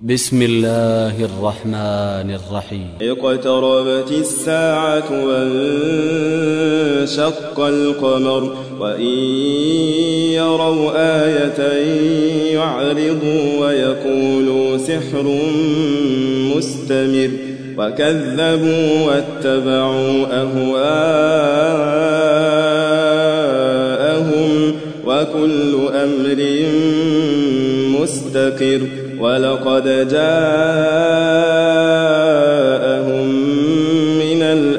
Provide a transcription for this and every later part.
بسم الله الرحمن الرحيم. اقتربت الساعة وانشق القمر وإن يروا آية يعرضوا ويقولوا سحر مستمر وكذبوا واتبعوا أهواءهم وكل أمر مستقر ولقد جاءهم من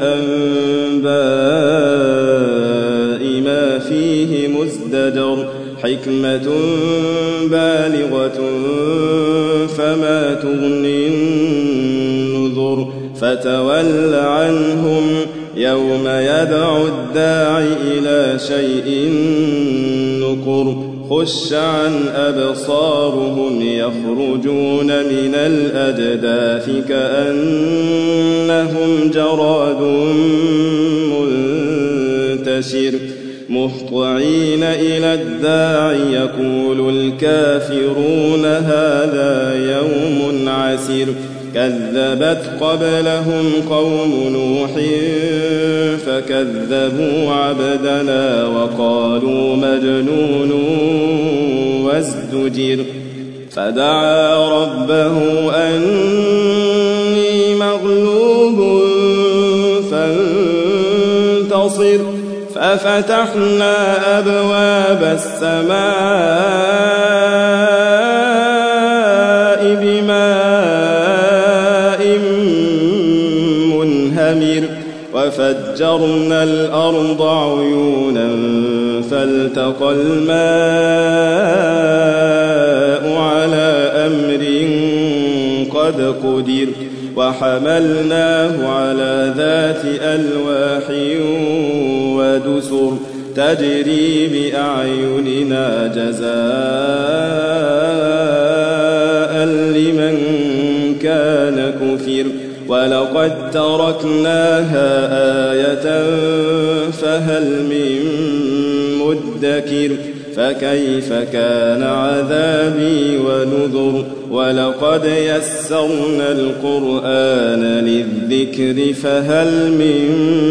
الأنباء ما فيه مزدجر حكمة بالغة فما تغني النذر فتول عنهم يوم يدعو الداعي إلى شيء نكر خش عن أبصارهم يخرجون من الأجداث كأنهم جراد منتشر مهطعين إلى الداعي يقول الكافرون هذا يوم عسير كذبت قبلهم قوم نوح فكذبوا عبدنا وقالوا مجنون وازدجر فدعا ربه أني مغلوب فانتصر ففتحنا أبواب السماء بماء منهمر وفجرنا الأرض عيونا فالتقى الماء على أمر قد قدر وحملناه على ذات ألواح ودسر تجري بأعيننا جزاء لمن كان كفر ولقد تركناها آية فهل من مدكر فكيف كان عذابي ونذر ولقد يسرنا القرآن للذكر فهل من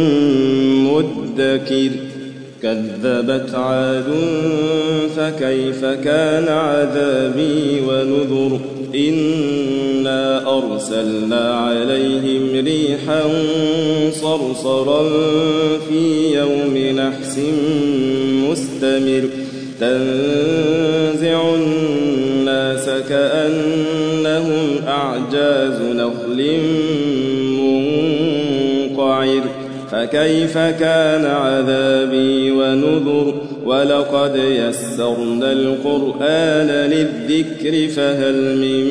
مدكر كذبت عاد فكيف كان عذابي ونذر إنا أرسلنا عليهم ريحا صرصرا في يوم نحس مستمر تنزع الناس كأنهم أعجاز نخل منقعر فكيف كان عذابي ونذر ولقد يسرنا القرآن للذكر فهل من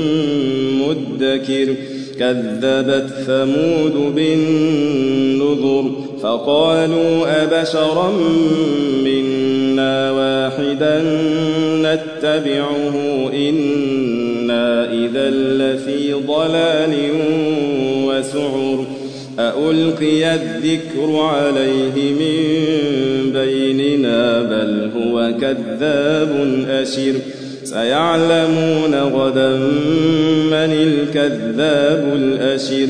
مدكر كذبت ثمود بالنذر فقالوا أبشرا منا واحدا نتبعه إنا إذا لفي ضلال وسعر أألقي الذكر عليه من بيننا بل هو كذاب أشر سيعلمون غدا من الكذاب الأشر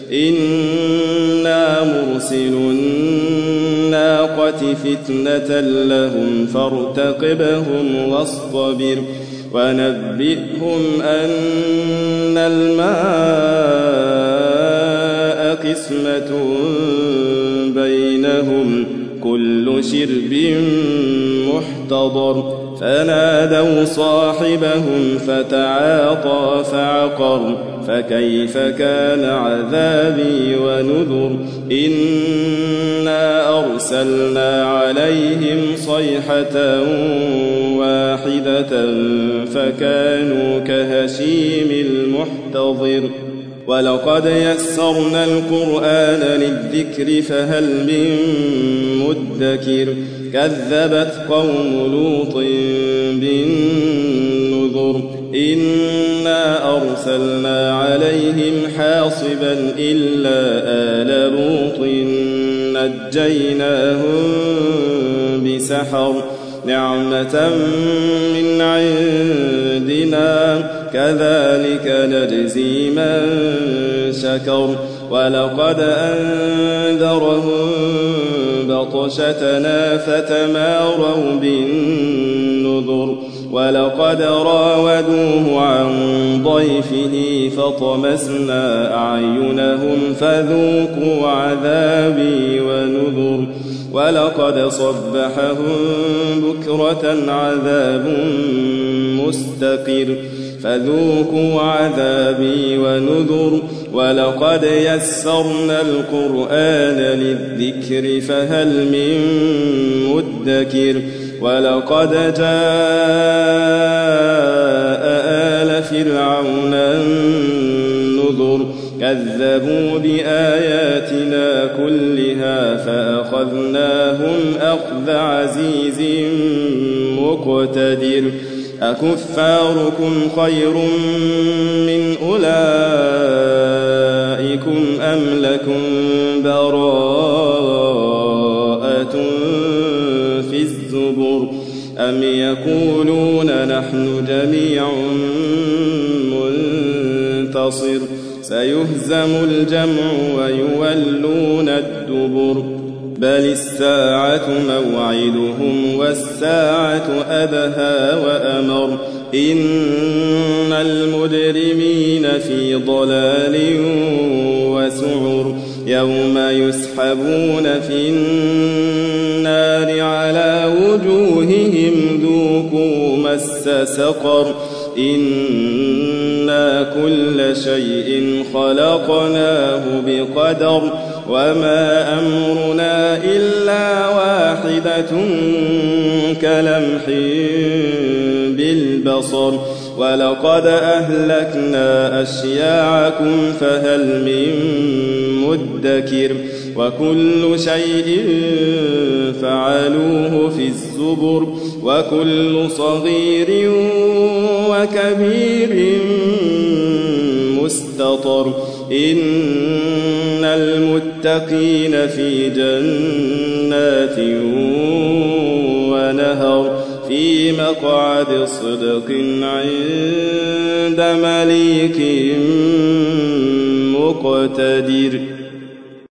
إنا مرسل الناقة فتنة لهم فارتقبهم واصطبر ونبئهم أن الماء قسمة بينهم كل شرب محتضر فنادوا صاحبهم فتعاطى فعقر فكيف كان عذابي ونذر إنا أرسلنا عليهم صيحة واحدة فكانوا كهشيم المحتضر ولقد يسرنا القرآن للذكر فهل من مدكر كذبت قوم لوط بالنذر إنا أرسلنا عليهم حاصبا إلا آل لوط نجيناهم بسحر نعمة من عندنا كذلك نجزي من شكر ولقد أنذرهم بطشتنا فتماروا بالنذر ولقد راودوه عن ضيفه فطمسنا أعينهم فذوقوا عذابي ونذر ولقد صبحهم بكرة عذاب مستقر فذوقوا عذابي ونذر ولقد يسرنا القرآن للذكر فهل من مدكر ولقد جاء آل فرعون النذر كذبوا بآياتنا كلها فأخذناهم أخذ عزيز مقتدر أكفاركم خير من أولئكم أم لكم براءة في الزبر أم يقولون نحن جميع منتصر سيهزم الجمع ويولون الدبر بل الساعة موعدهم والساعة أدهى وأمر إن المجرمين في ضلال وسعر يوم يسحبون في النار على وجوههم ذوقوا مس سقر إنا كل شيء خلقناه بقدر وما أمرنا إلا واحدة كلمح بالبصر ولقد أهلكنا أشياعكم فهل من مدكر وكل شيء فعلوه في الزبر وكل صغير وكبير مستطر إن المتقين في جنات ونهر في مقعد صدق عند مليك مقتدر.